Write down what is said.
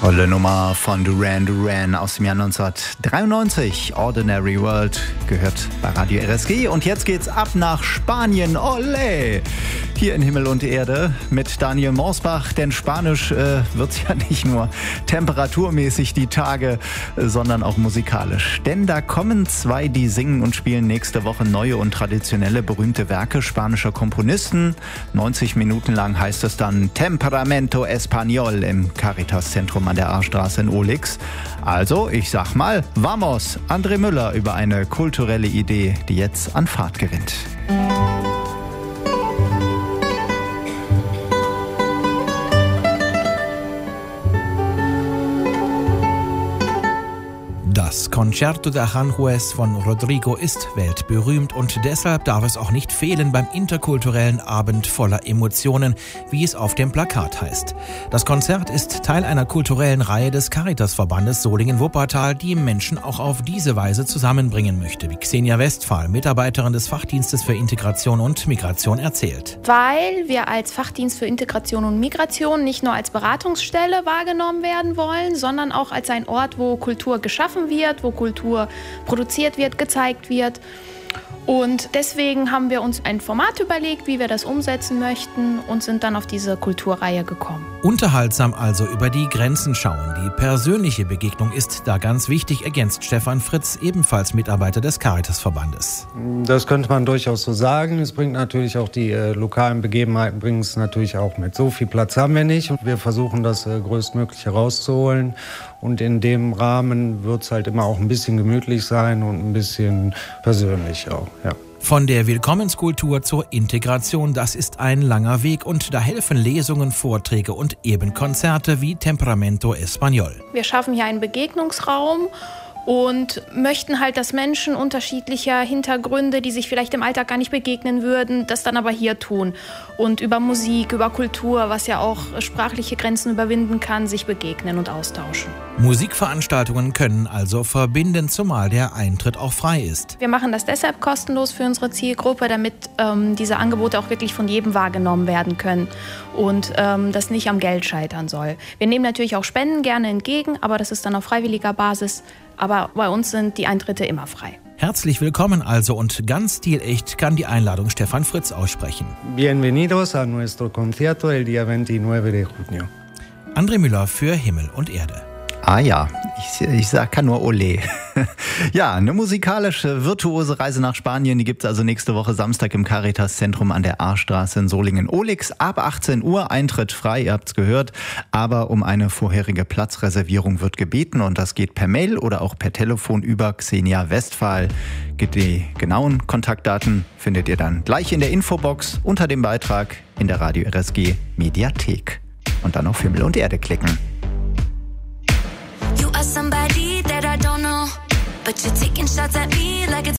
Tolle Nummer von Duran Duran aus dem Jahr 1993. Ordinary World gehört bei Radio RSG. Und jetzt geht's ab nach Spanien. Olé! Hier in Himmel und Erde mit Daniel Morsbach. Denn Spanisch wird's ja nicht nur temperaturmäßig die Tage, sondern auch musikalisch. Denn da kommen zwei, die singen und spielen nächste Woche neue und traditionelle berühmte Werke spanischer Komponisten. 90 Minuten lang heißt es dann Temperamento Español im Caritas-Zentrum an der A-Straße in Olix. Also, ich sag mal, vamos! André Müller über eine kulturelle Idee, die jetzt an Fahrt gewinnt. Das Concerto de Aranjuez von Rodrigo ist weltberühmt und deshalb darf es auch nicht fehlen beim interkulturellen Abend voller Emotionen, wie es auf dem Plakat heißt. Das Konzert ist Teil einer kulturellen Reihe des Caritas-Verbandes Solingen-Wuppertal, die Menschen auch auf diese Weise zusammenbringen möchte, wie Xenia Westphal, Mitarbeiterin des Fachdienstes für Integration und Migration, erzählt. Weil wir als Fachdienst für Integration und Migration nicht nur als Beratungsstelle wahrgenommen werden wollen, sondern auch als ein Ort, wo Kultur geschaffen wird, wo Kultur produziert wird, gezeigt wird. Und deswegen haben wir uns ein Format überlegt, wie wir das umsetzen möchten und sind dann auf diese Kulturreihe gekommen. Unterhaltsam also über die Grenzen schauen. Die persönliche Begegnung ist da ganz wichtig, ergänzt Stefan Fritz, ebenfalls Mitarbeiter des Caritas-Verbandes. Das könnte man durchaus so sagen. Es bringt natürlich auch die lokalen Begebenheiten, bringen es natürlich auch mit. So viel Platz haben wir nicht und wir versuchen das größtmöglich herauszuholen. Und in dem Rahmen wird es halt immer auch ein bisschen gemütlich sein und ein bisschen persönlich auch, ja. Von der Willkommenskultur zur Integration, das ist ein langer Weg und da helfen Lesungen, Vorträge und eben Konzerte wie Temperamento Español. Wir schaffen hier einen Begegnungsraum und möchten halt, dass Menschen unterschiedlicher Hintergründe, die sich vielleicht im Alltag gar nicht begegnen würden, das dann aber hier tun und über Musik, über Kultur, was ja auch sprachliche Grenzen überwinden kann, sich begegnen und austauschen. Musikveranstaltungen können also verbinden, zumal der Eintritt auch frei ist. Wir machen das deshalb kostenlos für unsere Zielgruppe, damit diese Angebote auch wirklich von jedem wahrgenommen werden können und das nicht am Geld scheitern soll. Wir nehmen natürlich auch Spenden gerne entgegen, aber das ist dann auf freiwilliger Basis. Aber bei uns sind die Eintritte immer frei. Herzlich willkommen also und ganz stilecht kann die Einladung Stefan Fritz aussprechen. Bienvenidos a nuestro concierto el día 29 de junio. André Müller für Himmel und Erde. Ah ja, ich kann nur Olé. Ja, eine musikalische, virtuose Reise nach Spanien, die gibt's also nächste Woche Samstag im Caritas-Zentrum an der A-Straße in Solingen-Olix. Ab 18 Uhr, Eintritt frei, ihr habt's gehört. Aber um eine vorherige Platzreservierung wird gebeten und das geht per Mail oder auch per Telefon über Xenia Westphal. Die genauen Kontaktdaten findet ihr dann gleich in der Infobox unter dem Beitrag in der Radio RSG Mediathek. Und dann auf Himmel und Erde klicken. Somebody that I don't know, but you're taking shots at me like it's